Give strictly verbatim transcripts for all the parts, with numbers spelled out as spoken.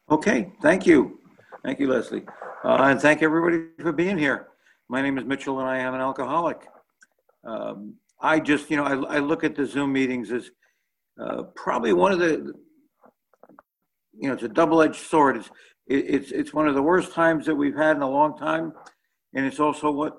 Okay, thank you. Thank you, Leslie. Uh, and thank everybody for being here. My name is Mitchell and I am an alcoholic. Um, I just, you know, I, I look at the Zoom meetings as uh, probably one of the, you know, it's a double-edged sword. It's, it, it's, it's one of the worst times that we've had in a long time. And it's also what,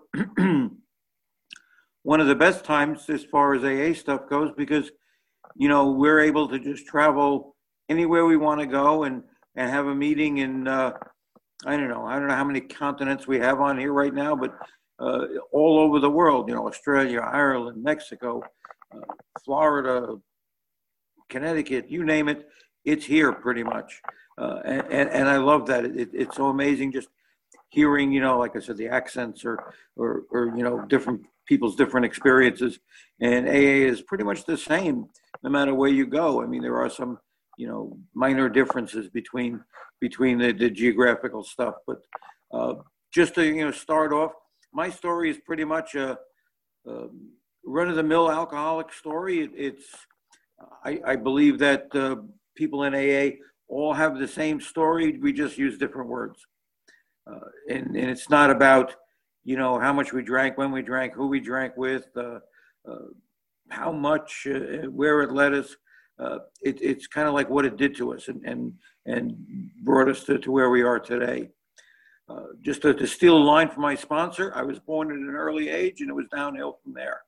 one of the best times as far as A A stuff goes, because, you know, we're able to just travel anywhere we want to go and, and have a meeting in, uh, I don't know. I don't know how many continents we have on here right now, but uh, all over the world, you know, Australia, Ireland, Mexico, uh, Florida, Connecticut, you name it, it's here pretty much. Uh, and, and, and I love that. It, it's so amazing just hearing, you know, like I said, the accents or, or, or, you know, different people's different experiences. And A A is pretty much the same no matter where you go. I mean, there are some, you know, minor differences between between the, the geographical stuff. But uh, just to, you know, start off, my story is pretty much a, a run-of-the-mill alcoholic story. It, it's, I, I believe that uh, people in A A all have the same story. We just use different words. Uh, and, and it's not about, you know, how much we drank, when we drank, who we drank with, uh, uh, how much, uh, where it led us. Uh, it, it's kind of like what it did to us and and, and brought us to, to where we are today. Uh, just to, to steal a line from my sponsor, I was born at an early age and it was downhill from there.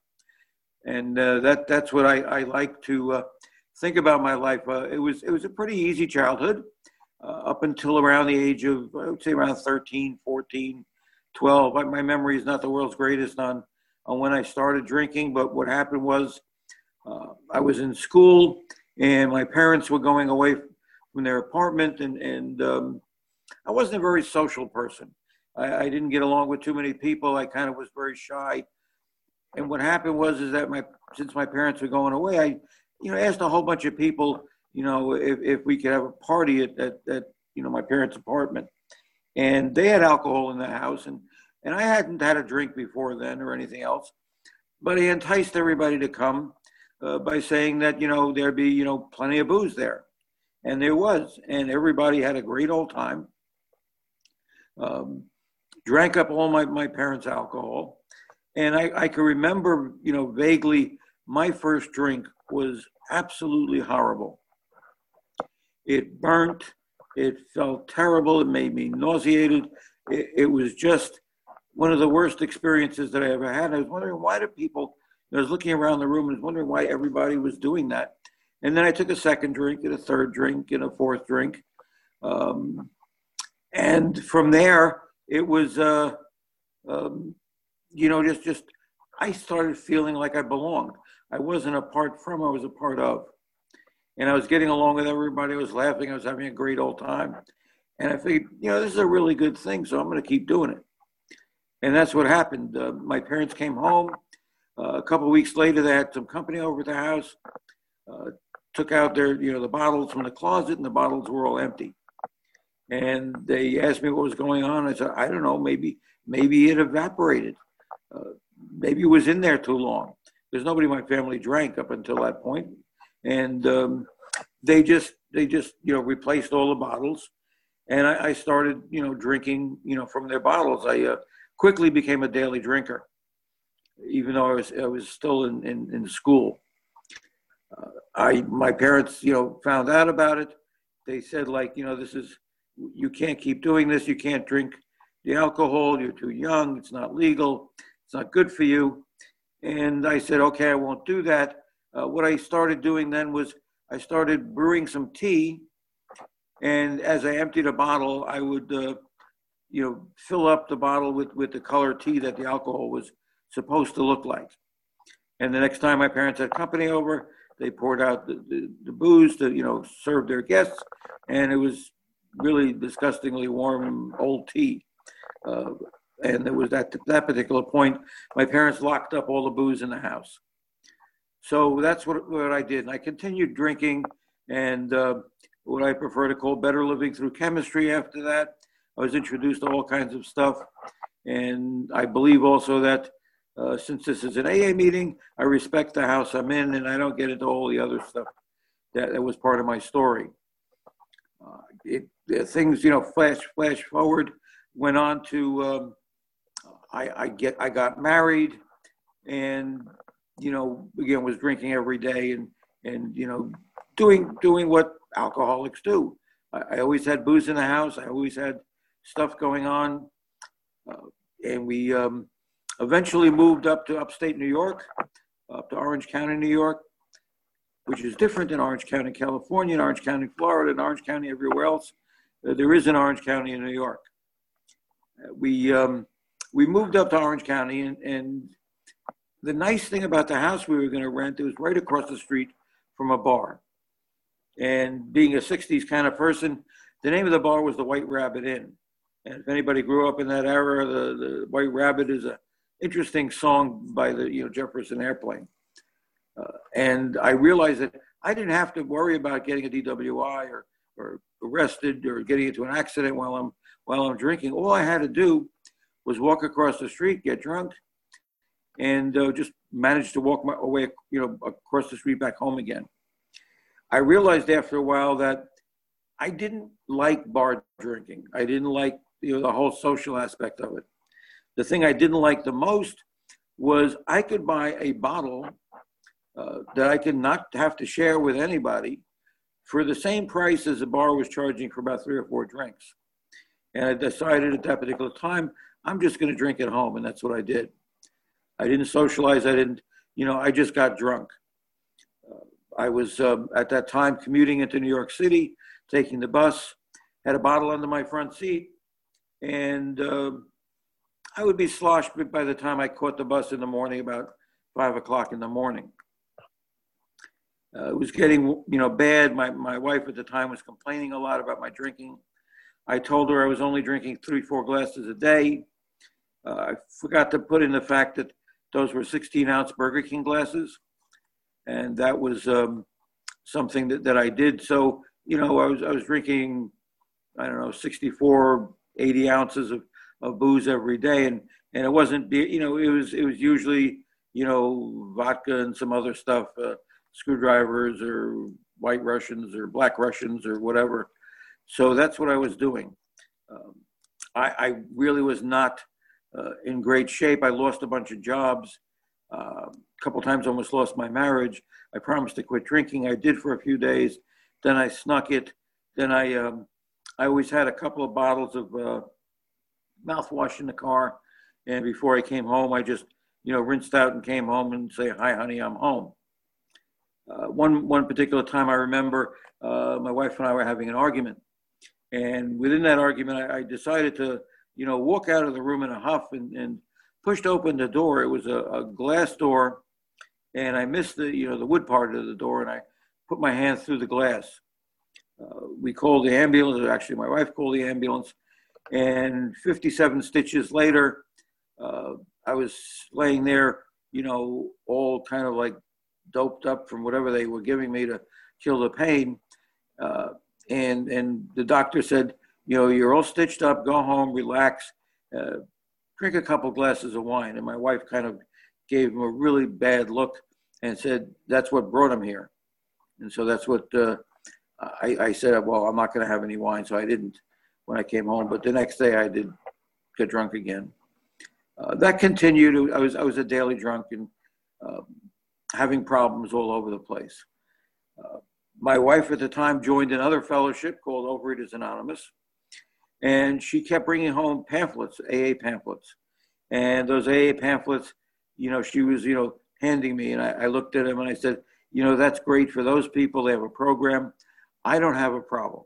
And uh, that that's what I, I like to uh, think about my life. Uh, it was it was a pretty easy childhood uh, up until around the age of, I would say around thirteen, fourteen, twelve. My memory is not the world's greatest on, on when I started drinking, but what happened was uh, I was in school and my parents were going away from their apartment, and, and um, I wasn't a very social person. I, I didn't get along with too many people. I kind of was very shy. And what happened was is that my since my parents were going away, I, you know, asked a whole bunch of people, you know, if, if we could have a party at, at, at, you know, my parents' apartment. And they had alcohol in the house, and, and I hadn't had a drink before then or anything else. But he enticed everybody to come uh, by saying that, you know, there'd be, you know, plenty of booze there. And there was, and everybody had a great old time. Um, drank up all my, my parents' alcohol. And I, I can remember, you know, vaguely, my first drink was absolutely horrible. It burnt, it felt terrible, it made me nauseated. It, it was just one of the worst experiences that I ever had. I was wondering why do people, I was looking around the room and was wondering why everybody was doing that. And then I took a second drink and a third drink and a fourth drink. Um, and from there, it was, uh, um, you know, just, just, I started feeling like I belonged. I wasn't apart from, I was a part of. And I was getting along with everybody. I was laughing. I was having a great old time. And I figured, you know, this is a really good thing, so I'm going to keep doing it. And that's what happened. Uh, my parents came home. Uh, a couple of weeks later, they had some company over at the house, uh, took out their, you know, the bottles from the closet, and the bottles were all empty. And they asked me what was going on. I said, I don't know, maybe, maybe it evaporated. Uh, maybe it was in there too long. There's nobody in my family drank up until that point. And um, they just, they just, you know, replaced all the bottles. And I, I started, you know, drinking, you know, from their bottles. I uh, quickly became a daily drinker, even though I was, I was still in, in, in school. Uh, I, my parents, you know, found out about it. They said, like, you know, this is, you can't keep doing this. You can't drink the alcohol. You're too young. It's not legal. It's not good for you. And I said, okay, I won't do that. Uh, what I started doing then was I started brewing some tea. And as I emptied a bottle, I would, uh, you know, fill up the bottle with, with the color tea that the alcohol was supposed to look like. And the next time my parents had company over, they poured out the, the, the booze to, you know, serve their guests. And it was really disgustingly warm old tea. Uh, and there was that, that particular point, my parents locked up all the booze in the house. So that's what, what I did. And I continued drinking, and uh, what I prefer to call better living through chemistry after that. I was introduced to all kinds of stuff. And I believe also that uh, since this is an A A meeting, I respect the house I'm in, and I don't get into all the other stuff that, that was part of my story. Uh, it, uh, things, you know, flash, flash forward, went on to, um, I, I get, I got married and, you know, again, was drinking every day and, and, you know, doing, doing what alcoholics do. I, I always had booze in the house. I always had stuff going on. Uh, and we um, eventually moved up to upstate New York, up to Orange County, New York, which is different than Orange County, California, and Orange County, Florida, and Orange County everywhere else. Uh, there is an Orange County in New York. Uh, we um, we moved up to Orange County, and, and the nice thing about the house we were going to rent, it was right across the street from a bar. And being a sixties kind of person, the name of the bar was the White Rabbit Inn. And if anybody grew up in that era, the, the White Rabbit is an interesting song by the you know Jefferson Airplane. Uh, and I realized that I didn't have to worry about getting a D W I or, or arrested or getting into an accident while I'm while I'm drinking. All I had to do was walk across the street, get drunk, and uh, just manage to walk my way, you know, across the street back home again. I realized after a while that I didn't like bar drinking. I didn't like you know the whole social aspect of it. The thing I didn't like the most was I could buy a bottle uh, that I could not have to share with anybody for the same price as the bar was charging for about three or four drinks. And I decided at that particular time, I'm just going to drink at home, and that's what I did. I didn't socialize. I didn't, you know, I just got drunk. Uh, I was um, at that time commuting into New York City, taking the bus, had a bottle under my front seat, and uh, I would be sloshed by the time I caught the bus in the morning, about five o'clock in the morning. Uh, it was getting, you know, bad. My, my wife at the time was complaining a lot about my drinking. I told her I was only drinking three, four glasses a day. Uh, I forgot to put in the fact that those were sixteen ounce Burger King glasses. And that was um, something that, that I did. So, you know, I was, I was drinking, I don't know, sixty-four, eighty ounces of, of booze every day. And, and it wasn't, you know, it was, it was usually, you know, vodka and some other stuff, uh, screwdrivers or white Russians or black Russians or whatever. So that's what I was doing. Um, I, I really was not uh, in great shape. I lost a bunch of jobs. Uh, a couple times almost lost my marriage. I promised to quit drinking. I did for a few days. Then I snuck it. Then I, um, I always had a couple of bottles of uh, mouthwash in the car. And before I came home, I just, you know, rinsed out and came home and say, hi, honey, I'm home. Uh, one, one particular time I remember uh, my wife and I were having an argument. And within that argument, I, I decided to, you know, walk out of the room in a huff and, and pushed open the door. It was a, a glass door, and I missed the, you know, the wood part of the door, and I put my hand through the glass. Uh, we called the ambulance. Actually, my wife called the ambulance, and fifty-seven stitches later, uh, I was laying there, you know, all kind of like doped up from whatever they were giving me to kill the pain. Uh, and and the doctor said, you know, you're all stitched up, go home, relax, uh, drink a couple glasses of wine. And my wife kind of gave him a really bad look and said, that's what brought him here. And so that's what uh, I, I said, well, I'm not going to have any wine. So I didn't when I came home. But the next day I did get drunk again. Uh, that continued. I was, I was a daily drunk and uh, having problems all over the place. Uh, my wife at the time joined another fellowship called Overeaters Anonymous. And she kept bringing home pamphlets, A A pamphlets. And those A A pamphlets, you know, she was, you know, handing me. And I, I looked at them and I said, you know, that's great for those people. They have a program. I don't have a problem.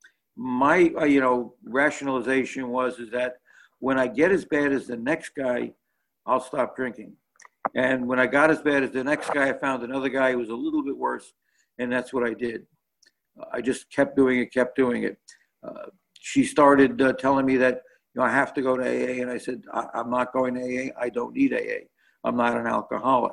My, uh, you know, rationalization was is that when I get as bad as the next guy, I'll stop drinking. And when I got as bad as the next guy, I found another guy who was a little bit worse. And that's what I did. Uh, I just kept doing it, kept doing it. Uh, she started uh, telling me that, you know, I have to go to A A. And I said, I- I'm not going to A A. I don't need A A. I'm not an alcoholic.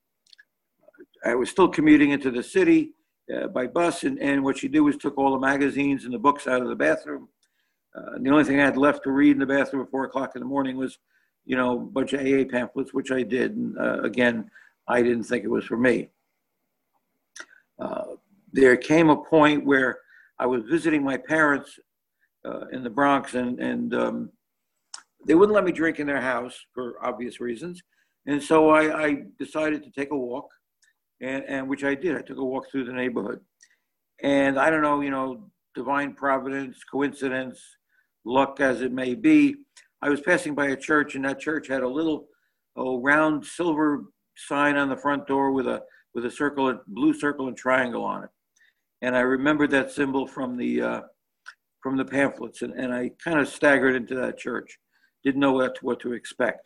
I was still commuting into the city uh, by bus. And, and what she did was took all the magazines and the books out of the bathroom. Uh, and the only thing I had left to read in the bathroom at four o'clock in the morning was, you know, a bunch of A A pamphlets, which I did. And uh, again, I didn't think it was for me. Uh, there came a point where I was visiting my parents uh, in the Bronx, and, and um, they wouldn't let me drink in their house for obvious reasons. And so I, I decided to take a walk, and, and which I did. I took a walk through the neighborhood. And I don't know, you know, divine providence, coincidence, luck as it may be, I was passing by a church, and that church had a little oh, round silver sign on the front door with a with a circle, blue circle and triangle on it. And I remembered that symbol from the uh, from the pamphlets, and, and I kind of staggered into that church. Didn't know what to, what to expect.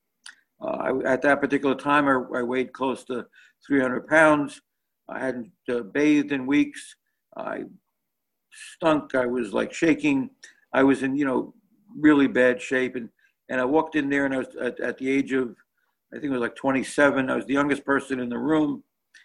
Uh, I, at that particular time, I, I weighed close to three hundred pounds. I hadn't uh, bathed in weeks. I stunk. I was like shaking. I was in, you know, really bad shape. And, and I walked in there, and I was at, at the age of, I think it was like twenty-seven. I was the youngest person in the room.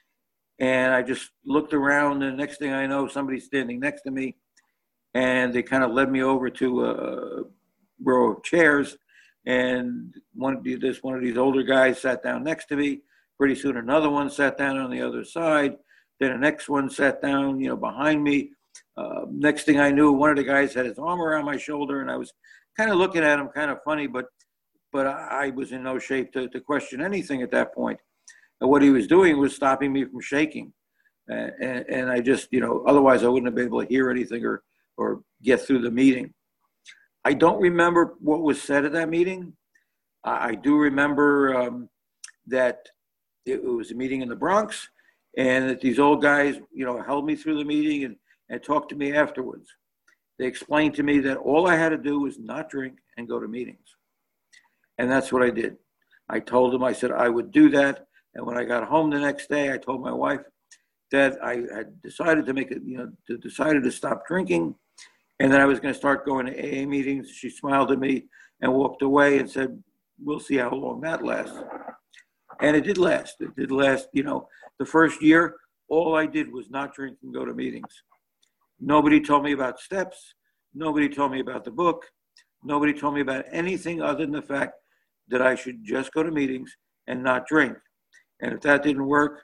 And I just looked around, and the next thing I know, somebody's standing next to me. And they kind of led me over to a row of chairs. And one of these, this one of these older guys sat down next to me. Pretty soon, another one sat down on the other side. Then the next one sat down, you know, behind me. Uh, next thing I knew, one of the guys had his arm around my shoulder, and I was kind of looking at him, kind of funny, but but I, I was in no shape to, to question anything at that point. And what he was doing was stopping me from shaking, and, and, and I just, you know, otherwise I wouldn't have been able to hear anything or or get through the meeting. I don't remember what was said at that meeting. I, I do remember um, that it was a meeting in the Bronx, and that these old guys, you know, held me through the meeting and, and talked to me afterwards. They explained to me that all I had to do was not drink and go to meetings. And that's what I did. I told them, I said I would do that. And when I got home the next day, I told my wife that I had decided to make it, you know, to decided to stop drinking, and then I was going to start going to A A meetings. She smiled at me and walked away and said, we'll see how long that lasts. And it did last. It did last, you know, the first year, all I did was not drink and go to meetings. Nobody told me about steps. Nobody told me about the book. Nobody told me about anything other than the fact that I should just go to meetings and not drink. And if that didn't work,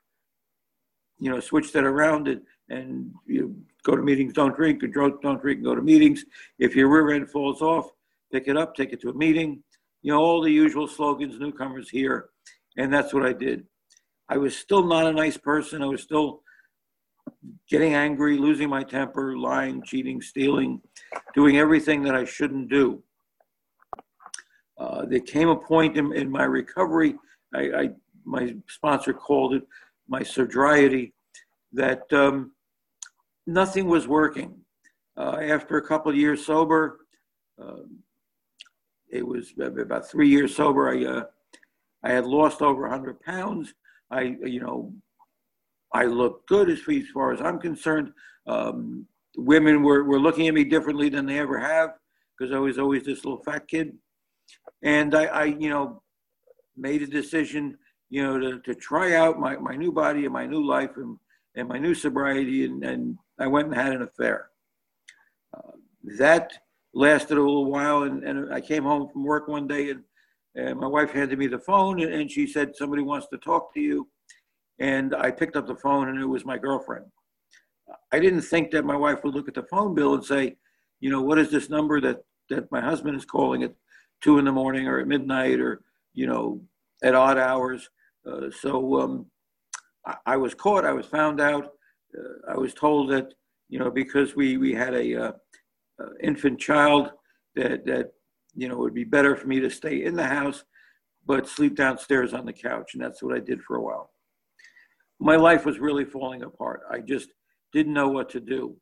you know, switch that around and, and you know, go to meetings, don't drink, or don't drink and go to meetings. If your rear end falls off, pick it up, take it to a meeting. You know, all the usual slogans newcomers hear. And that's what I did. I was still not a nice person. I was still getting angry, losing my temper, lying, cheating, stealing, doing everything that I shouldn't do. Uh, there came a point in, in my recovery, I, I my sponsor called it my sobriety, that um, nothing was working. Uh, after a couple of years sober, uh, it was about three years sober, I, uh, I had lost over one hundred pounds. I, you know, I looked good as far as I'm concerned. Um, women were, were looking at me differently than they ever have, because I was always this little fat kid. And I, I you know, made a decision, you know, to, to try out my, my new body and my new life and, and my new sobriety. And, and I went and had an affair. Uh, that lasted a little while. And, and I came home from work one day, and, and my wife handed me the phone, and, and she said, somebody wants to talk to you. And I picked up the phone, and it was my girlfriend. I didn't think that my wife would look at the phone bill and say, you know, what is this number that, that my husband is calling at two in the morning or at midnight or, you know, at odd hours. Uh, so um, I, I was caught. I was found out. Uh, I was told that, you know, because we, we had a uh, uh, infant child, that, that, you know, it would be better for me to stay in the house, but sleep downstairs on the couch. And that's what I did for a while. My life was really falling apart. I just didn't know what to do.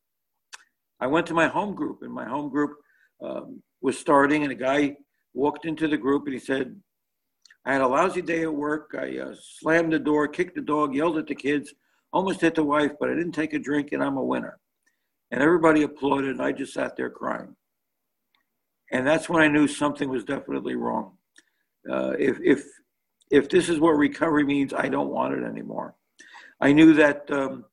I went to my home group, and my home group um, was starting, and a guy walked into the group, and he said, I had a lousy day at work. I uh, slammed the door, kicked the dog, yelled at the kids, almost hit the wife, but I didn't take a drink, and I'm a winner. And everybody applauded, and I just sat there crying. And that's when I knew something was definitely wrong. Uh, if, if, if this is what recovery means, I don't want it anymore. I knew that um,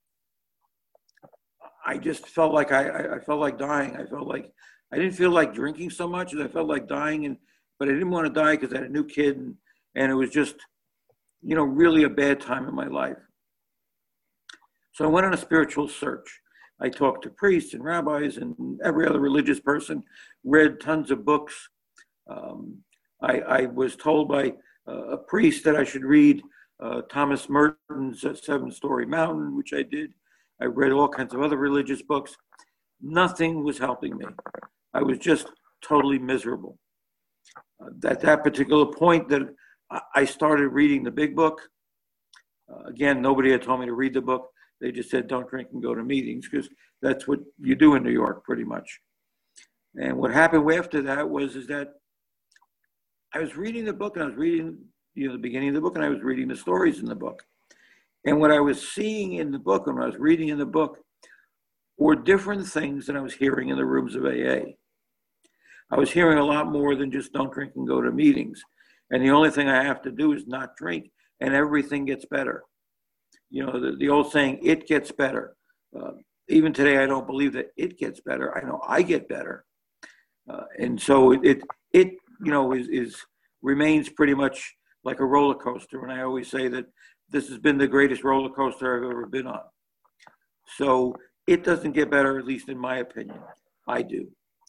I just felt like I, I, I felt like dying. I felt like I didn't feel like drinking so much as I felt like dying, and but I didn't want to die because I had a new kid, and, and it was just, you know, really a bad time in my life. So I went on a spiritual search. I talked to priests and rabbis and every other religious person, read tons of books. Um, I, I was told by uh, a priest that I should read uh, Thomas Merton's uh, Seven Story Mountain, which I did. I read all kinds of other religious books. Nothing was helping me. I was just totally miserable. Uh, at that particular point that I started reading the big book, uh, again, nobody had told me to read the book. They just said, don't drink and go to meetings, because that's what you do in New York pretty much. And what happened after that was is that I was reading the book and I was reading, you know, the beginning of the book, and I was reading the stories in the book. And what I was seeing in the book and what I was reading in the book were different things than I was hearing in the rooms of A A. I was hearing a lot more than just don't drink and go to meetings. And the only thing I have to do is not drink and everything gets better. You know, the, the old saying, it gets better. Uh, even today, I don't believe that it gets better. I know I get better. Uh, and so it, it, it, you know, is, is remains pretty much like a roller coaster. And I always say that this has been the greatest roller coaster I've ever been on. So it doesn't get better, at least in my opinion. I do.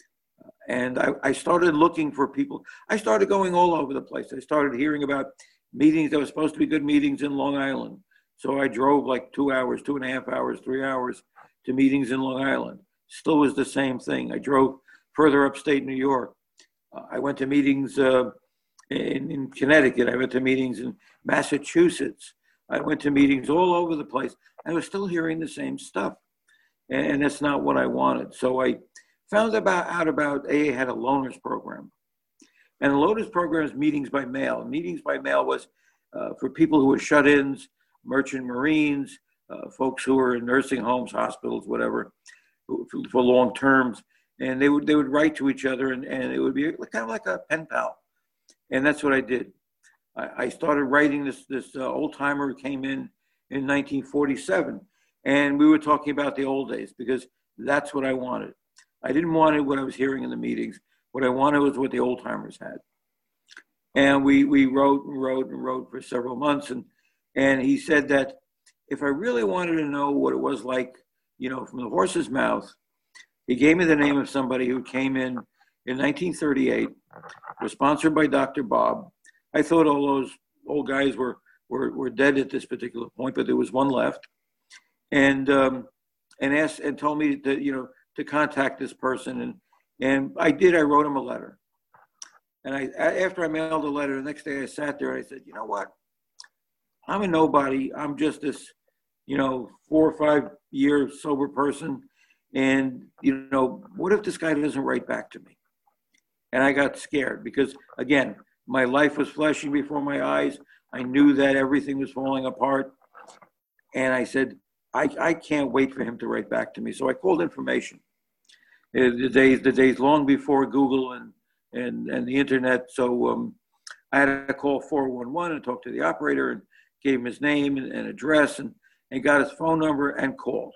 And I, I started looking for people. I started going all over the place. I started hearing about meetings that were supposed to be good meetings in Long Island. So I drove like two hours, two and a half hours, three hours to meetings in Long Island. Still was the same thing. I drove further upstate New York. Uh, I went to meetings uh, in, in Connecticut. I went to meetings in Massachusetts. I went to meetings all over the place. I was still hearing the same stuff. And, and that's not what I wanted. So I found about, out about A A had a loaners program. And the loaners program is meetings by mail. Meetings by mail was uh, for people who were shut-ins, merchant marines, uh, folks who were in nursing homes, hospitals, whatever, for, for long terms. And they would they would write to each other, and, and it would be kind of like a pen pal. And that's what I did. I, I started writing this, this uh, old timer who came in in nineteen forty-seven. And we were talking about the old days because that's what I wanted. I didn't want what I was hearing in the meetings. What I wanted was what the old timers had. And we we wrote and wrote and wrote for several months. And and he said that if I really wanted to know what it was like, you know, from the horse's mouth, he gave me the name of somebody who came in in nineteen thirty-eight, was sponsored by Doctor Bob. I thought all those old guys were were, were dead at this particular point, but there was one left. And um, and asked and told me that, you know, to contact this person. And and I did, I wrote him a letter. And I, after I mailed the letter, the next day I sat there and I said, you know what? I'm a nobody. I'm just this, you know, four or five year sober person. And, you know, what if this guy doesn't write back to me? And I got scared because, again, my life was flashing before my eyes. I knew that everything was falling apart. And I said, I, I can't wait for him to write back to me. So I called information. The days, the days long before Google and, and, and the internet. So um, I had to call four one one and talk to the operator and gave him his name and, and address and, and got his phone number and called.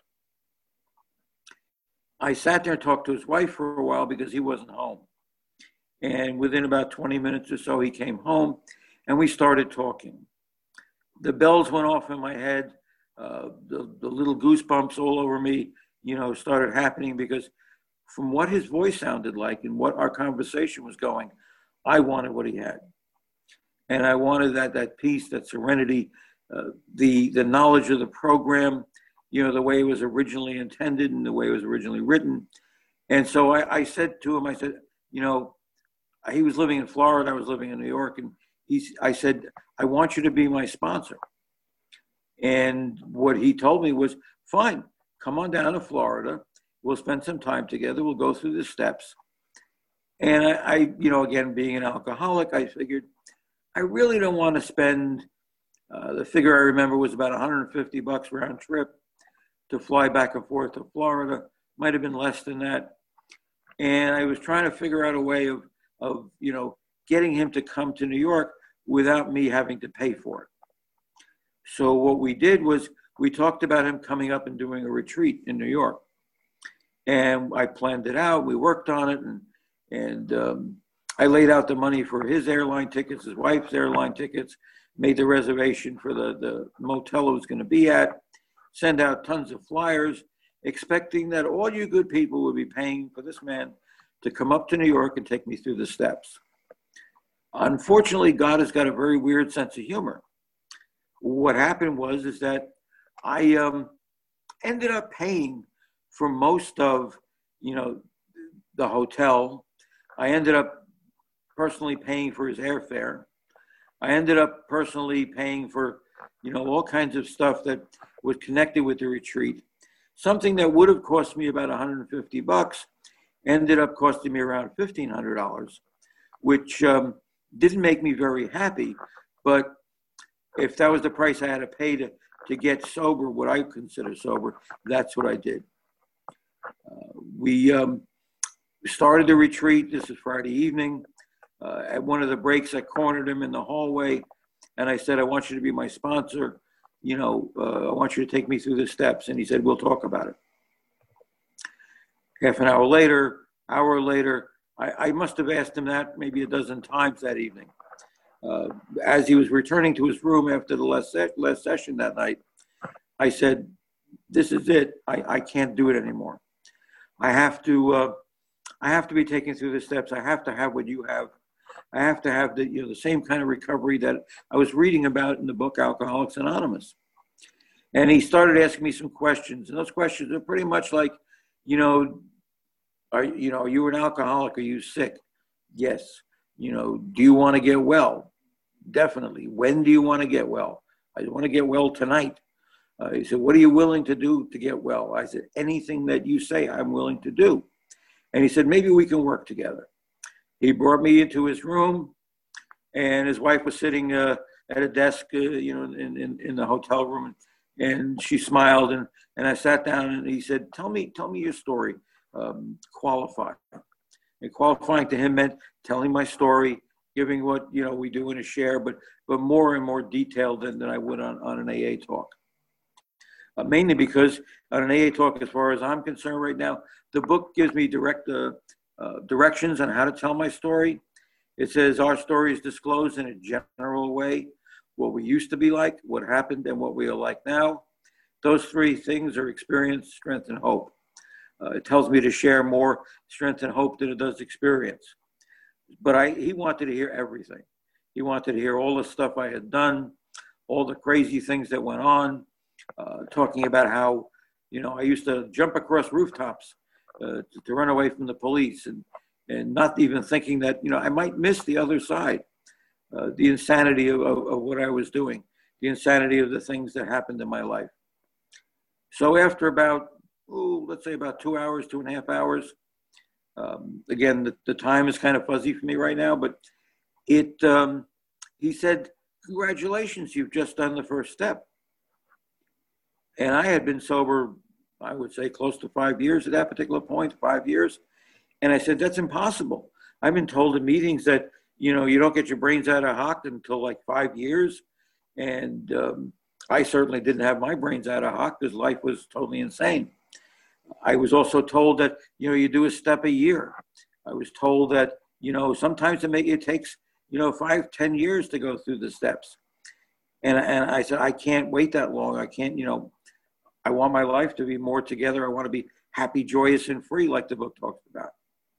I sat there and talked to his wife for a while because he wasn't home. And within about twenty minutes or so, he came home and we started talking. The bells went off in my head. Uh, the, the little goosebumps all over me, you know, started happening because from what his voice sounded like and what our conversation was going, I wanted what he had. And I wanted that that peace, that serenity, uh, the, the knowledge of the program, you know, the way it was originally intended and the way it was originally written. And so I, I said to him, I said, you know, he was living in Florida, I was living in New York, and he's, I said, I want you to be my sponsor. And what he told me was, fine, come on down to Florida. We'll spend some time together. We'll go through the steps. And I, I you know, again, being an alcoholic, I figured I really don't want to spend, uh, the figure I remember was about one hundred fifty bucks round trip to fly back and forth to Florida. Might have been less than that. And I was trying to figure out a way of, of, you know, getting him to come to New York without me having to pay for it. So what we did was we talked about him coming up and doing a retreat in New York. And I planned it out. We worked on it. And, and um, I laid out the money for his airline tickets, his wife's airline tickets, made the reservation for the, the motel he was going to be at, send out tons of flyers. expecting that all you good people would be paying for this man to come up to New York and take me through the steps. Unfortunately, God has got a very weird sense of humor. What happened was is that I um, ended up paying for most of, you know, the hotel. I ended up personally paying for his airfare. I ended up personally paying for, you know, all kinds of stuff that was connected with the retreat. Something that would have cost me about one hundred fifty bucks ended up costing me around fifteen hundred dollars, which um, didn't make me very happy. But if that was the price I had to pay to, to get sober, what I consider sober, that's what I did. Uh, we um, started the retreat. This is Friday evening. Uh, at one of the breaks, I cornered him in the hallway, and I said, I want you to be my sponsor. You know, uh, I want you to take me through the steps. And he said, we'll talk about it. Half an hour later, hour later, I, I must have asked him that maybe a dozen times that evening. Uh, as he was returning to his room after the last, se- last session that night, I said, this is it. I, I can't do it anymore. I have to, uh, I have to be taken through the steps. I have to have what you have. I have to have the, you know, the same kind of recovery that I was reading about in the book Alcoholics Anonymous. And he started asking me some questions, and those questions are pretty much like, you know, are you know, are you an alcoholic? Are you sick? Yes. You know, do you want to get well? Definitely. When do you want to get well? I want to get well tonight. Uh, he said, what are you willing to do to get well? I said, anything that you say, I'm willing to do. And he said, maybe we can work together. He brought me into his room, and his wife was sitting uh, at a desk, uh, you know, in, in, in the hotel room, and she smiled, and, and I sat down, and he said, tell me, tell me your story, um, qualify. And qualifying to him meant telling my story, giving what, you know, we do in a share, but but more and more detailed than, than I would on, on an A A talk. Uh, mainly because on an A A talk, as far as I'm concerned right now, the book gives me direct uh, uh, directions on how to tell my story. It says our story is disclosed in a general way, what we used to be like, what happened, and what we are like now. Those three things are experience, strength, and hope. Uh, it tells me to share more strength and hope than it does experience. But I, he wanted to hear everything. He wanted to hear all the stuff I had done, all the crazy things that went on, uh, talking about how, you know, I used to jump across rooftops uh, to, to run away from the police, and, and not even thinking that, you know, I might miss the other side, uh, the insanity of, of, of what I was doing, the insanity of the things that happened in my life. So after about, oh, let's say about two hours, two and a half hours, um, again, the, the time is kind of fuzzy for me right now, but it, um, he said, congratulations, you've just done the first step. And I had been sober, I would say close to five years at that particular point, five years. And I said, that's impossible. I've been told in meetings that, you know, you don't get your brains out of hock until like five years. And um, I certainly didn't have my brains out of hock because life was totally insane. I was also told that, you know, you do a step a year. I was told that, you know, sometimes it, make, it takes, you know, five, ten years to go through the steps. And, and I said, I can't wait that long. I can't, you know, I want my life to be more together. I want to be happy, joyous, and free, like the book talks about.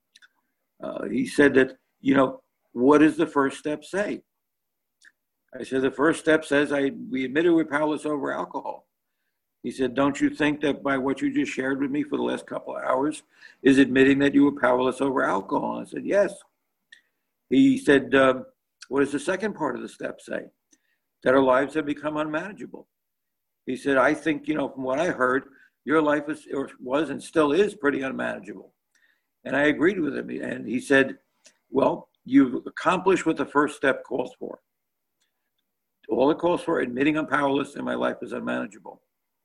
Uh, he said that, you know, what does the first step say? I said, the first step says I we admitted we're powerless over alcohol. He said, don't you think that by what you just shared with me for the last couple of hours is admitting that you were powerless over alcohol? I said, yes. He said, um, what does the second part of the step say? That our lives have become unmanageable. He said, I think, you know, from what I heard, your life is, or was and still is pretty unmanageable. And I agreed with him. And he said, well, you've accomplished what the first step calls for. All it calls for, admitting I'm powerless and my life is unmanageable.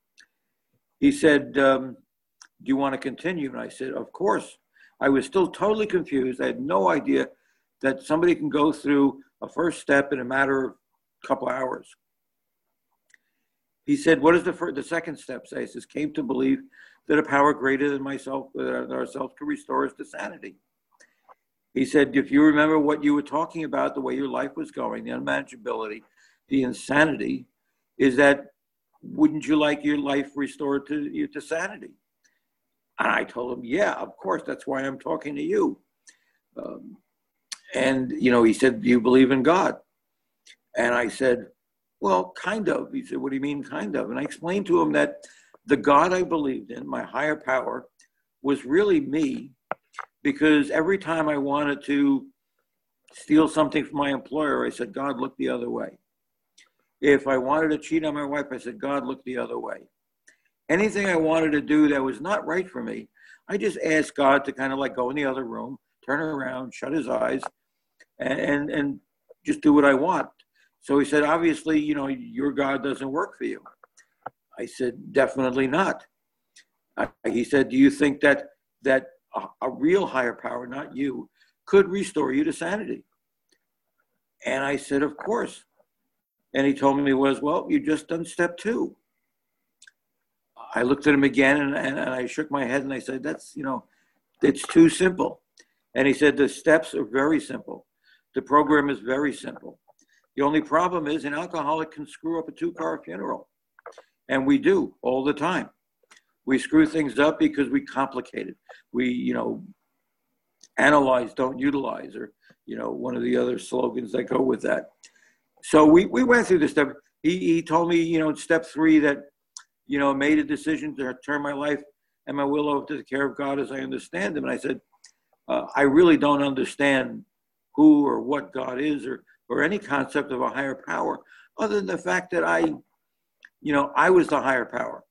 He said, um, do you want to continue? And I said, of course. I was still totally confused. I had no idea that somebody can go through a first step in a matter of a couple hours. He said, what does the, first, the second step say? He says, came to believe that a power greater than myself, than ourselves, could restore us to sanity. He said, if you remember what you were talking about, the way your life was going, the unmanageability, the insanity, is that, wouldn't you like your life restored to you to sanity? And I told him, yeah, of course, that's why I'm talking to you. Um, and, you know, he said, do you believe in God? And I said, well, kind of. He said, what do you mean, kind of? And I explained to him that the God I believed in, my higher power, was really me, because every time I wanted to steal something from my employer, I said, God, look the other way. If I wanted to cheat on my wife, I said, God, look the other way. Anything I wanted to do that was not right for me, I just asked God to kind of like go in the other room, turn around, shut his eyes, and, and, and just do what I want. So he said, obviously, you know, your God doesn't work for you. I said, definitely not. I, he said, do you think that that a, a real higher power, not you, could restore you to sanity? And I said, of course. And he told me was, well, you just done step two. I looked at him again and, and, and I shook my head and I said, that's, you know, it's too simple. And he said, the steps are very simple. The program is very simple. The only problem is an alcoholic can screw up a two-car funeral. And we do all the time. We screw things up because we complicate it. We, you know, analyze, don't utilize, or, you know, one of the other slogans that go with that. So we, we went through this step. He, he told me, you know, in step three that, you know, made a decision to turn my life and my will over to the care of God as I understand him. And I said, uh, I really don't understand who or what God is, or, or any concept of a higher power, other than the fact that I, you know, I was the higher power.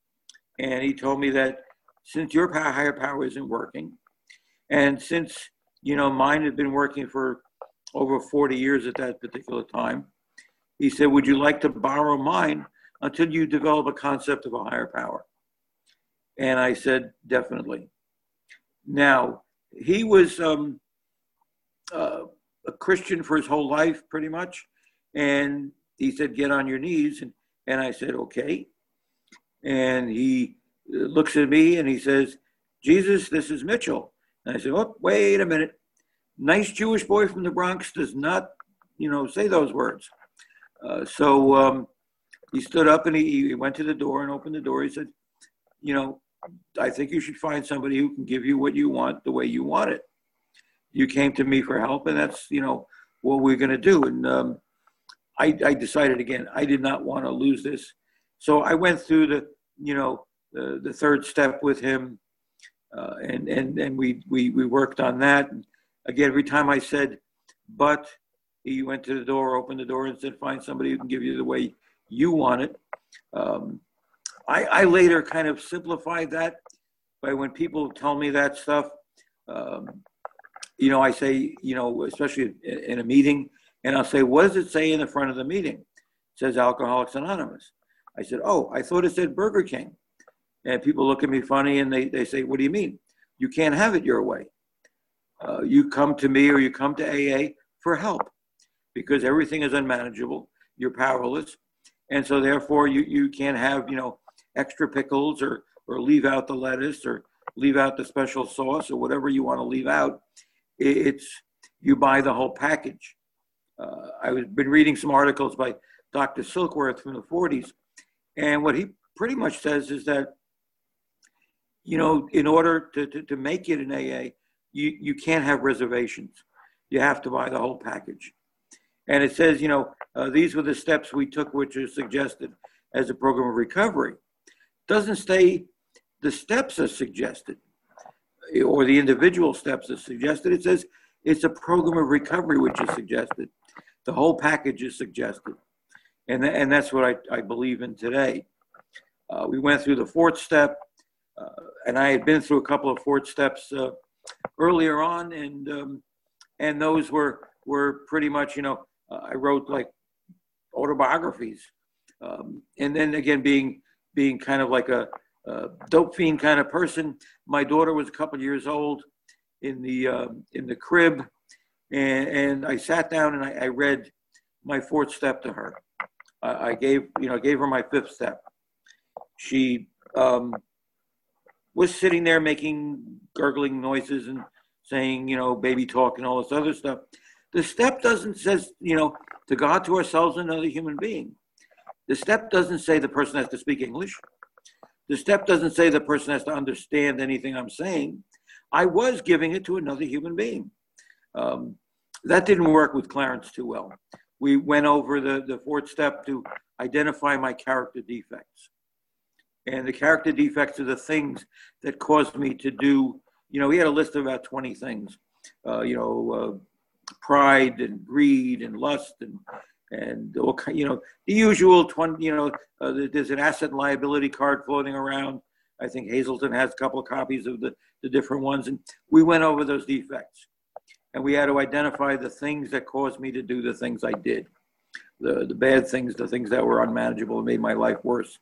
And he told me that since your power, higher power isn't working, and since, you know, mine had been working for over forty years at that particular time, he said, would you like to borrow mine until you develop a concept of a higher power? And I said, definitely. Now, he was um, uh, a Christian for his whole life, pretty much. And he said, get on your knees. And, and I said, okay. And he looks at me and he says, Jesus, this is Mitchell. And I said, oh, wait a minute. Nice Jewish boy from the Bronx does not, you know, say those words. Uh, so um, he stood up and he, he went to the door and opened the door. He said, you know, I think you should find somebody who can give you what you want the way you want it. You came to me for help, and that's, you know, what we're going to do. And um, I, I decided, again, I did not want to lose this. So I went through the, you know, the, the third step with him, uh, and and and we we we worked on that. And again, every time I said, but, he went to the door, opened the door, and said, find somebody who can give you the way you want it. Um, I, I later kind of simplified that by when people tell me that stuff, um, you know, I say, you know, especially in a meeting, and I'll say, what does it say in the front of the meeting? It says Alcoholics Anonymous. I said, oh, I thought it said Burger King. And people look at me funny and they, they say, what do you mean? You can't have it your way. Uh, you come to me or you come to A A for help, because everything is unmanageable. You're powerless. And so therefore you, you can't have, you know, extra pickles or, or leave out the lettuce or leave out the special sauce or whatever you want to leave out. It's, you buy the whole package. Uh, I've been reading some articles by Doctor Silkworth from the forties. And what he pretty much says is that, you know, in order to, to, to make it in A A, you, you can't have reservations. You have to buy the whole package. And it says, you know, uh, these were the steps we took, which are suggested as a program of recovery. Doesn't say the steps are suggested or the individual steps are suggested. It says it's a program of recovery, which is suggested. The whole package is suggested. And, th- and that's what I, I believe in today. Uh, we went through the fourth step, uh, and I had been through a couple of fourth steps uh, earlier on, and um, and those were were pretty much, you know, uh, I wrote like autobiographies, um, and then again being being kind of like a, a dope fiend kind of person. My daughter was a couple of years old in the uh, in the crib, and, and I sat down and I, I read my fourth step to her. I, I gave you know gave her my fifth step. She um, was sitting there making gurgling noises and saying, you know, baby talk and all this other stuff. The step doesn't says, you know, to God, to ourselves, and another human being. The step doesn't say the person has to speak English. The step doesn't say the person has to understand anything I'm saying. I was giving it to another human being. Um, that didn't work with Clarence too well. We went over the, the fourth step to identify my character defects. And the character defects are the things that caused me to do, you know, he had a list of about twenty things, uh, you know, uh, pride and greed and lust and, and, all, you know, the usual twenty, you know, uh, there's an asset and liability card floating around. I think Hazelton has a couple of copies of the, the different ones. And we went over those defects. And we had to identify the things that caused me to do the things I did. The, the bad things, the things that were unmanageable and made my life worse.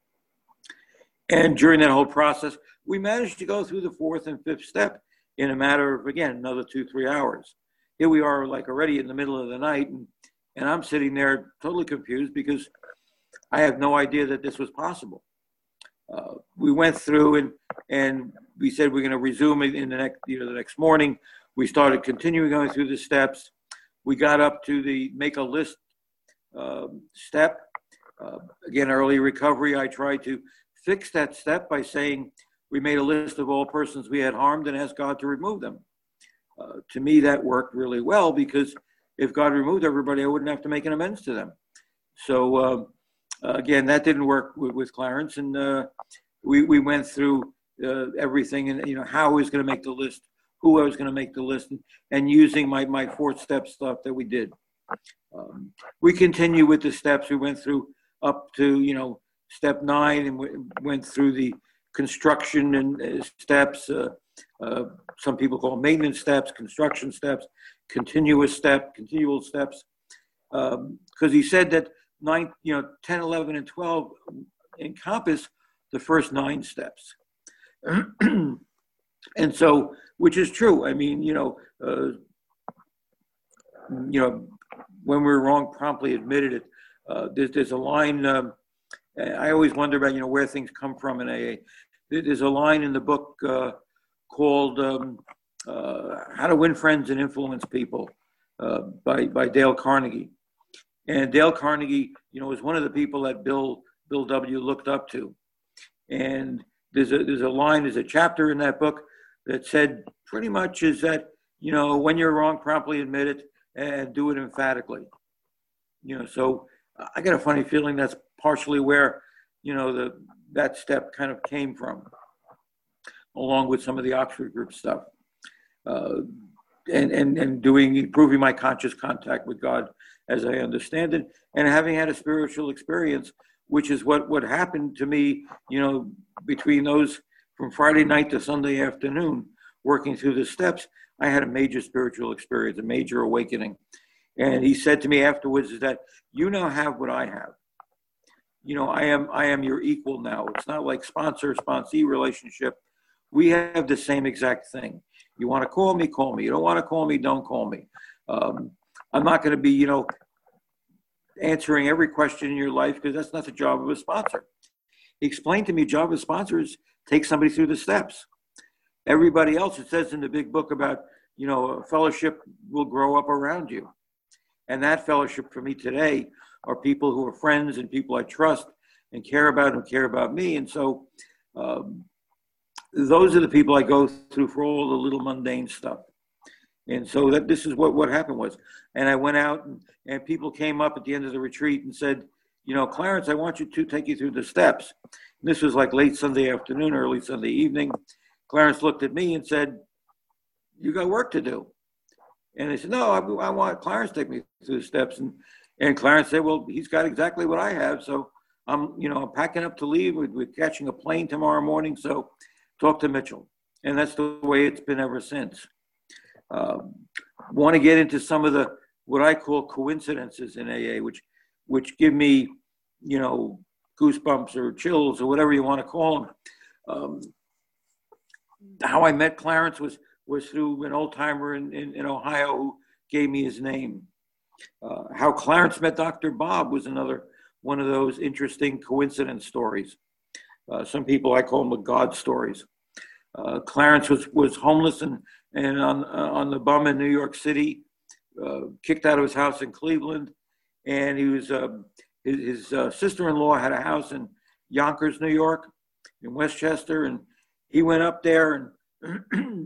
And during that whole process, we managed to go through the fourth and fifth step in a matter of, again, another two, three hours. Here we are, like already in the middle of the night, and, and I'm sitting there totally confused because I have no idea that this was possible. Uh, we went through and and we said we're going to resume it in the next, you know, the next morning. We started continuing going through the steps. We got up to the make a list uh, step. Uh, again, early recovery. I tried to fix that step by saying we made a list of all persons we had harmed and asked God to remove them. Uh, to me, that worked really well because if God removed everybody, I wouldn't have to make an amends to them. So uh, again, that didn't work with, with Clarence, and uh, we we went through uh, everything, and you know how I was going to make the list, who I was going to make the list, and, and using my my fourth step stuff that we did. Um, we continue with the steps. We went through up to you know. Step nine, and we went through the construction and uh, steps. Uh, uh, some people call them maintenance steps, construction steps, continuous step, continual steps. Because um, he said that nine, you know, ten, eleven, and twelve encompass the first nine steps. And so, which is true. I mean, you know, uh, you know, when we're wrong, promptly admitted it. Uh, there's, there's a line. Um, I always wonder about, you know, where things come from in A A. There's a line in the book uh, called um, uh, How to Win Friends and Influence People uh, by, by Dale Carnegie. And Dale Carnegie, you know, was one of the people that Bill, Bill W. looked up to. And there's a, there's a line, there's a chapter in that book that said pretty much is that, you know, when you're wrong, promptly admit it and do it emphatically. You know, so I got a funny feeling that's partially where, you know, the that step kind of came from, along with some of the Oxford group stuff, uh, and and and doing improving my conscious contact with God as I understand it, and having had a spiritual experience, which is what what happened to me, you know, between those from Friday night to Sunday afternoon, working through the steps. I had a major spiritual experience, a major awakening. And he said to me afterwards is that you now have what I have. You know, I am I am your equal now. It's not like sponsor-sponsee relationship. We have the same exact thing. You want to call me, call me. You don't want to call me, don't call me. Um, I'm not going to be, you know, answering every question in your life because that's not the job of a sponsor. He explained to me, job of a sponsor is take somebody through the steps. Everybody else, it says in the big book about, you know, a fellowship will grow up around you. And that fellowship for me today are people who are friends and people I trust and care about and care about me. And so um, those are the people I go through for all the little mundane stuff. And so that this is what, what happened was. And I went out and, and people came up at the end of the retreat and said, you know, Clarence, I want you to take you through the steps. And this was like late Sunday afternoon, early Sunday evening. Clarence looked at me and said, you got work to do. And I said, no, I, I want Clarence to take me through the steps. And, and Clarence said, well, he's got exactly what I have. So I'm, you know, I'm packing up to leave. We're, we're catching a plane tomorrow morning. So talk to Mitchell. And that's the way it's been ever since. Um, want to get into some of the, what I call coincidences in A A, which, which give me, you know, goosebumps or chills or whatever you want to call them. Um, how I met Clarence was, was through an old timer in, in, in Ohio who gave me his name. Uh, how Clarence met Doctor Bob was another one of those interesting coincidence stories. Uh, some people, I call them the God stories. Uh, Clarence was, was homeless and, and on, uh, on the bum in New York City, uh, kicked out of his house in Cleveland. And he was, uh, his, his uh, sister-in-law had a house in Yonkers, New York. in Westchester, and he went up there and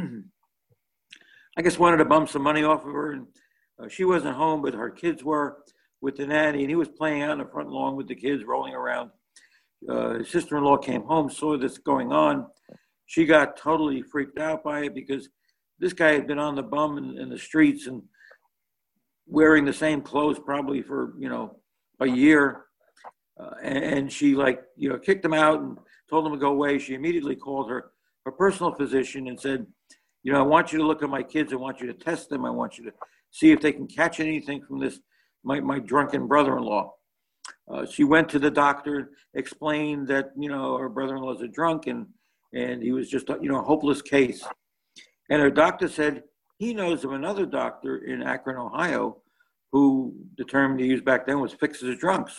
I guess wanted to bum some money off of her. And uh, she wasn't home, but her kids were with the nanny, and he was playing out in the front lawn with the kids, rolling around. Uh, his sister-in-law came home, saw this going on. She got totally freaked out by it because this guy had been on the bum in, in the streets and wearing the same clothes probably for, you know, a year. Uh, and, and she like, you know, kicked him out and told him to go away. She immediately called her, her personal physician and said, you know, I want you to look at my kids. I want you to test them. I want you to see if they can catch anything from this, my, my drunken brother-in-law. Uh, she went to the doctor, explained that, you know, her brother-in-law's a drunk and, and he was just, you know, a hopeless case. And her doctor said he knows of another doctor in Akron, Ohio, who the term they used back then was fixes drunks.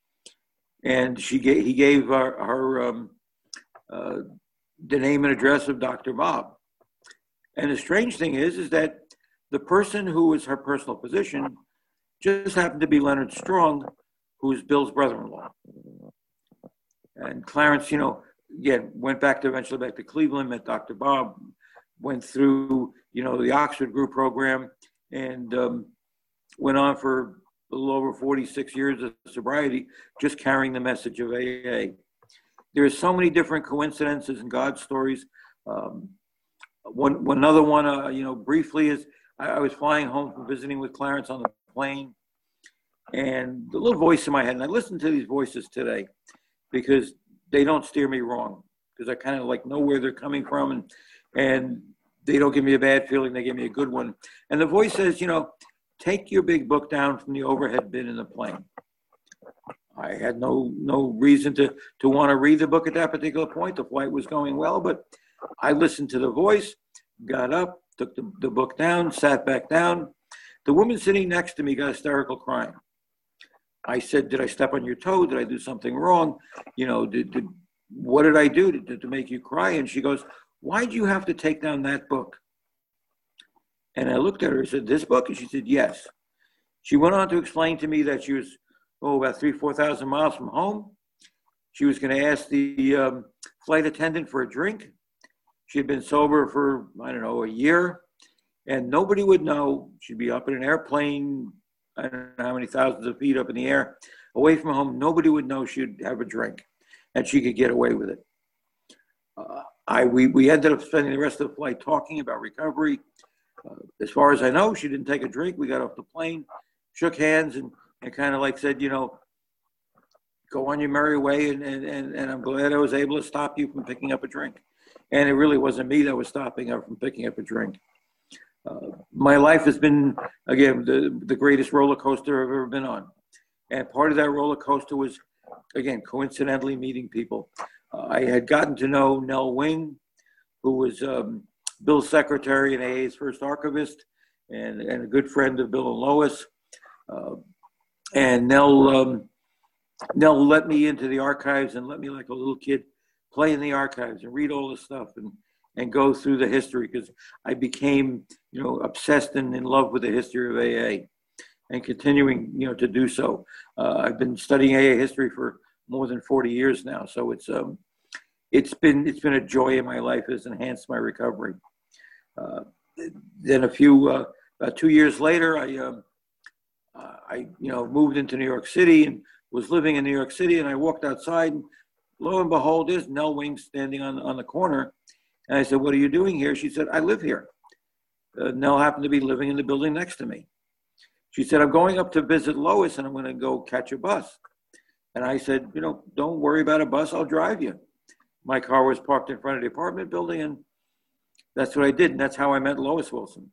And she gave, he gave her, her um, uh, the name and address of Doctor Bob. And the strange thing is, is that the person who was her personal physician just happened to be Leonard Strong, who's Bill's brother-in-law. And Clarence, you know, again, went back to eventually back to Cleveland, met Doctor Bob, went through, you know, the Oxford Group program, and um, went on for a little over forty-six years of sobriety, just carrying the message of A A. There's so many different coincidences and God stories. Um, one, one another one, uh, you know, briefly is I, I was flying home from visiting with Clarence on the plane, and the little voice in my head, and I listen to these voices today because they don't steer me wrong, because I kind of like know where they're coming from, and and they don't give me a bad feeling, they give me a good one. And the voice says, you know, take your big book down from the overhead bin in the plane. I had no no reason to, to want to read the book at that particular point. The flight was going well, but I listened to the voice, got up, took the, the book down, sat back down. The woman sitting next to me got hysterical crying. I said, did I step on your toe? Did I do something wrong? You know, did, did what did I do to, to make you cry? And she goes, why'd you have to take down that book? And I looked at her and said, this book? And she said, yes. She went on to explain to me that she was, oh, about three, four thousand miles from home. She was going to ask the um, flight attendant for a drink. She had been sober for, I don't know, a year. And nobody would know. She'd be up in an airplane, I don't know how many thousands of feet up in the air, away from home. Nobody would know she'd have a drink, and she could get away with it. Uh, I we, we ended up spending the rest of the flight talking about recovery. Uh, as far as I know, she didn't take a drink. We got off the plane, shook hands, and, and kind of like said, you know, go on your merry way, and, and, and, and I'm glad I was able to stop you from picking up a drink. And it really wasn't me that was stopping her from picking up a drink. Uh, my life has been, again, the, the greatest roller coaster I've ever been on. And part of that roller coaster was, again, coincidentally meeting people. Uh, I had gotten to know Nell Wing, who was um, Bill's secretary and A A's first archivist, and, and a good friend of Bill and Lois. Uh, and Nell, um, Nell let me into the archives and let me, like a little kid, play in the archives and read all this stuff and, and go through the history, because I became, you know, obsessed and in love with the history of A A, and continuing, you know, to do so. Uh, I've been studying A A history for more than forty years now, so it's um, it's been it's been a joy in my life. It's enhanced my recovery. Uh, then a few uh, about two years later, I um, uh, I you know moved into New York City and was living in New York City, and I walked outside, and lo and behold, there's Nell Wing standing on on the corner. And I said, what are you doing here? She said, I live here. Uh, Nell happened to be living in the building next to me. She said, I'm going up to visit Lois, and I'm going to go catch a bus. And I said, you know, don't worry about a bus. I'll drive you. My car was parked in front of the apartment building, and that's what I did. And that's how I met Lois Wilson.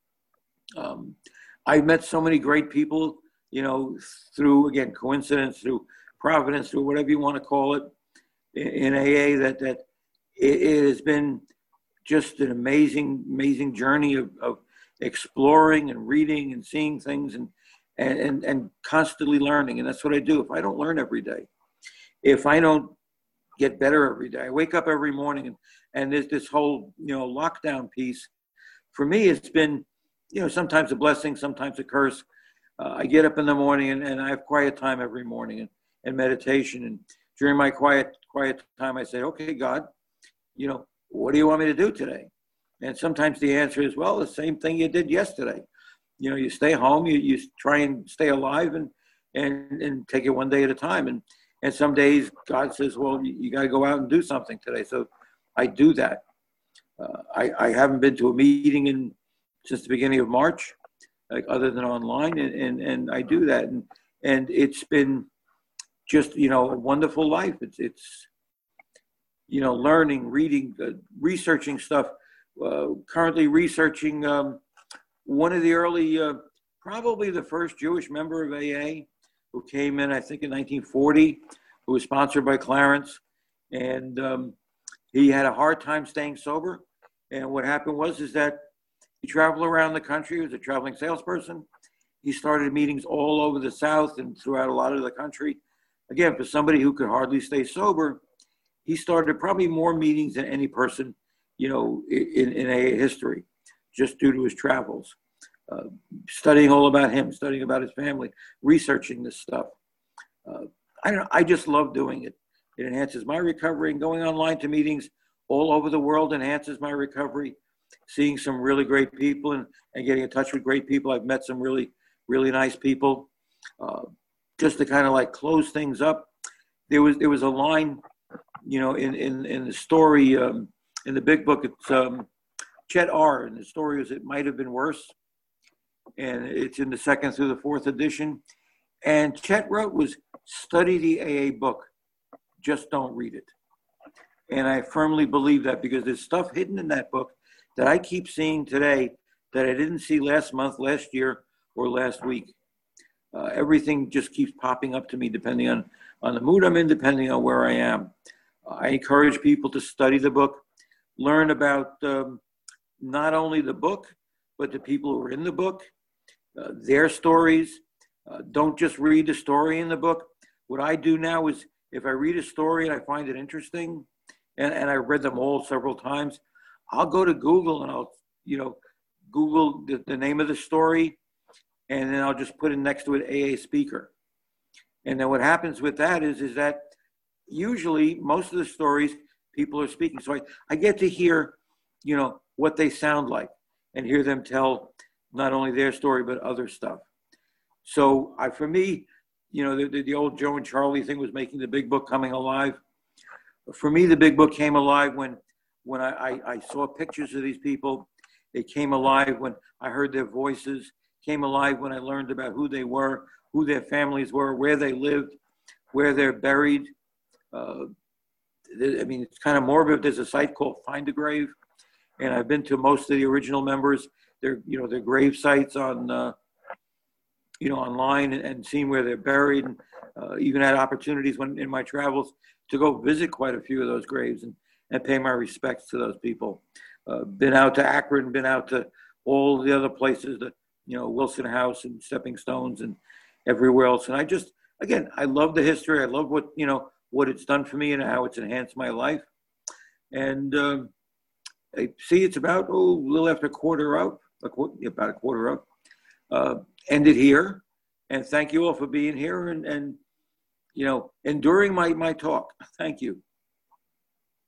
Um, I met so many great people, you know, through, again, coincidence, through providence, through whatever you want to call it, in, in A A, that, that, It, it has been just an amazing, amazing journey of, of exploring and reading and seeing things and, and, and, and constantly learning. And that's what I do. If I don't learn every day, if I don't get better every day, I wake up every morning and, and there's this whole, you know, lockdown piece. For me, it's been, you know, sometimes a blessing, sometimes a curse. Uh, I get up in the morning and, and I have quiet time every morning and, and meditation. And during my quiet, quiet time, I say, okay, God, you know, what do you want me to do today? And sometimes the answer is, well, the same thing you did yesterday. You know, you stay home, you, you try and stay alive and, and, and take it one day at a time. And, and some days God says, well, you, you got to go out and do something today. So I do that. Uh, I, I haven't been to a meeting in since the beginning of March, like other than online. And, and, and I do that. And, and it's been just, you know, a wonderful life. It's, it's, you know, learning, reading, uh, researching stuff, uh, currently researching um, one of the early, uh, probably the first Jewish member of A A who came in, I think in nineteen forty, who was sponsored by Clarence. And um, he had a hard time staying sober. And what happened was, is that he traveled around the country. He was a traveling salesperson. He started meetings all over the South and throughout a lot of the country. Again, for somebody who could hardly stay sober, he started probably more meetings than any person, you know, in, in A A history, just due to his travels, uh, studying all about him, studying about his family, researching this stuff. Uh, I don't know, I just love doing it. It enhances my recovery, and going online to meetings all over the world enhances my recovery. Seeing some really great people and, and getting in touch with great people. I've met some really, really nice people. Uh, just to kind of like close things up, there was there was a line, you know, in in in the story, um, in the big book, it's um, Chet R. And the story is It Might Have Been Worse. And it's in the second through the fourth edition. And Chet wrote was, study the A A book, just don't read it. And I firmly believe that, because there's stuff hidden in that book that I keep seeing today that I didn't see last month, last year, or last week. Uh, everything just keeps popping up to me depending on, on the mood I'm in, depending on where I am. Uh, I encourage people to study the book, learn about um, not only the book, but the people who are in the book, uh, their stories. Uh, don't just read the story in the book. What I do now is, if I read a story and I find it interesting, and, and I read them all several times, I'll go to Google and I'll, you know, Google the, the name of the story, and then I'll just put in next to it A A speaker. And then what happens with that is, is that usually most of the stories people are speaking. So I, I get to hear, you know, what they sound like and hear them tell not only their story, but other stuff. So I, for me, you know, the, the, the old Joe and Charlie thing was making the big book coming alive. For me, the big book came alive when, when I, I, I saw pictures of these people. It came alive when I heard their voices, came alive when I learned about who they were, who their families were, where they lived, where they're buried. Uh, I mean, it's kind of morbid. There's a site called Find a Grave, and I've been to most of the original members. Their, you know, their grave sites on, uh, you know, online, and, and seen where they're buried. And uh, even had opportunities when in my travels to go visit quite a few of those graves and, and pay my respects to those people. Uh, been out to Akron, been out to all the other places, that, you know, Wilson House and Stepping Stones and everywhere else. And I just, again, I love the history. I love what, you know, what it's done for me and how it's enhanced my life. And um, I see it's about, oh, a little after a quarter out, a quarter, about a quarter out. Uh, ended here. And thank you all for being here and, and you know, enduring my, my talk. Thank you.